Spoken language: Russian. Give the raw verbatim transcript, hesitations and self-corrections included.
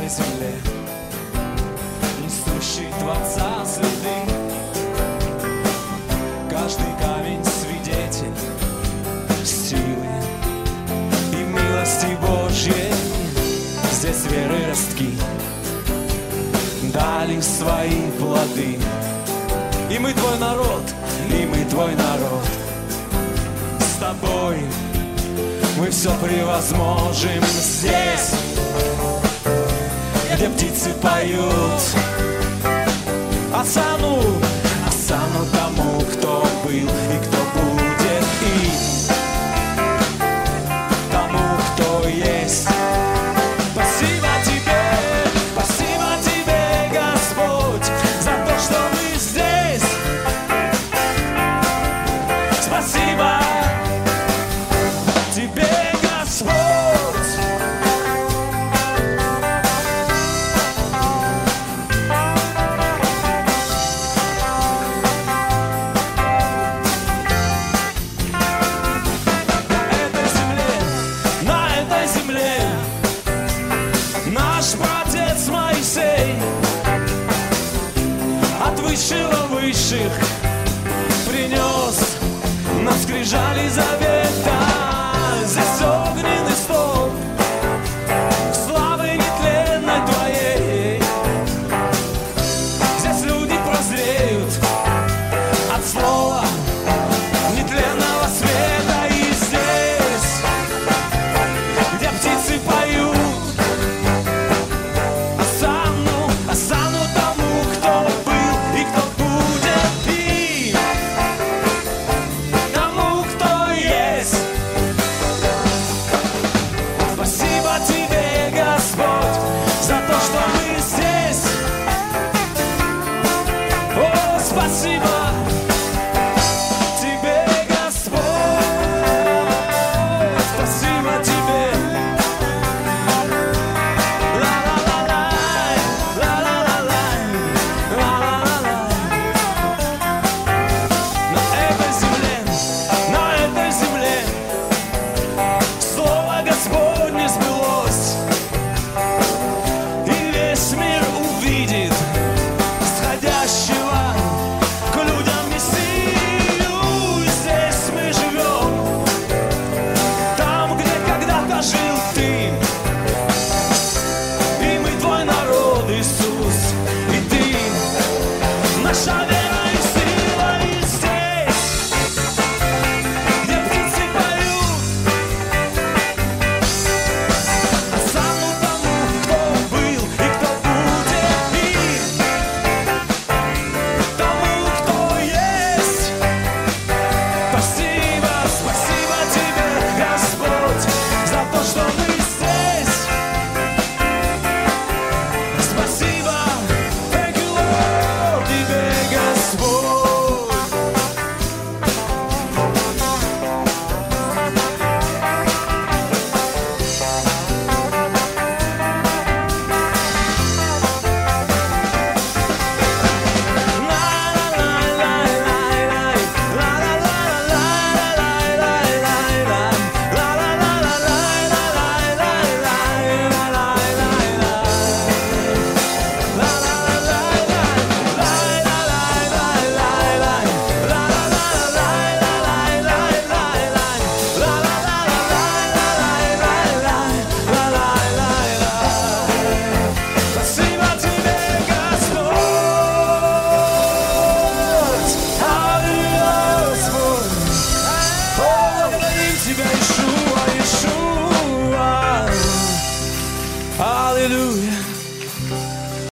земле, несущий Творца следы. Каждый камень свидетель силы и милости Божьей. Здесь веры ростки дали свои плоды. И мы твой народ, и мы твой народ. С тобой мы все превозможем здесь, где птицы поют. Осану, осану тому, кто был и кто будет, и тому, кто есть. Спасибо тебе, спасибо тебе, Господь, за то, что мы здесь. Спасибо тебе, Господь. Высшего высших принес на скрижали завета. Здесь все